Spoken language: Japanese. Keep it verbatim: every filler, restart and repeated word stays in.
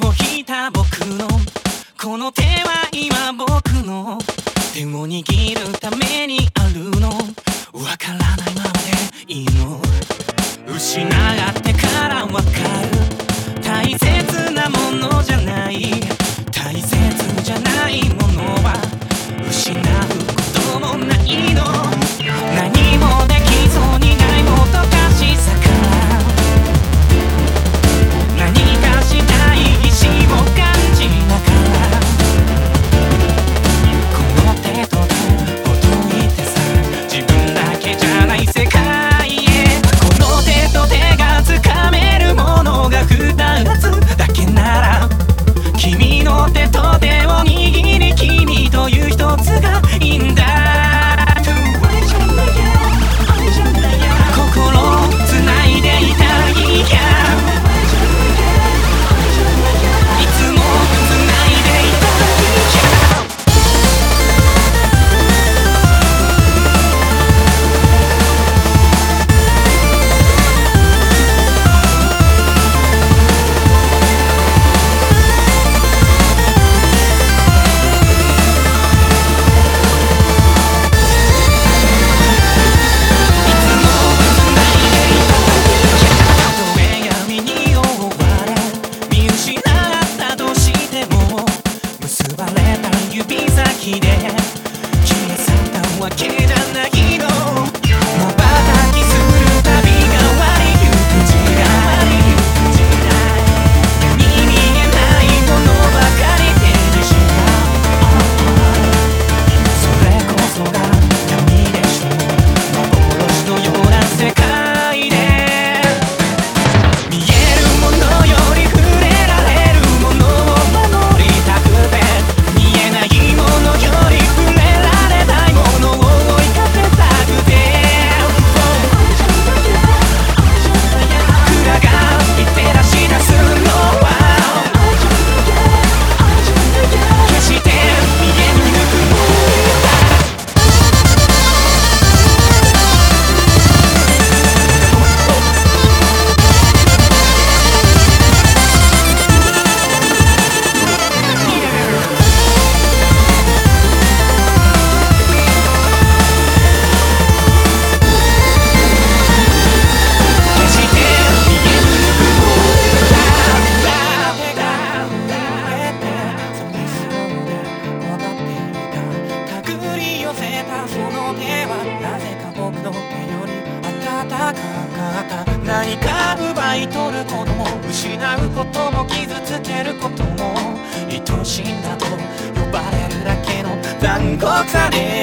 を引いた僕のこの手は今僕の手を握るためにあるの。わからないままでいいの。失ってからわかる大切なものじゃない、大切じゃないものは失うこともないの。何もできそうにないもどかしさから何かしたい意志を感じながらこの手と手ほどいてさ、自分だけじゃない世界へ。この手と手がつかめるものがふたつだけなら、君の手と手を握り君という一つがいいんだ。心つないでいたいや、いつもつないでいたいや。何か奪い取ることも失うことも傷つけることも愛しいんだと呼ばれるだけの残酷さで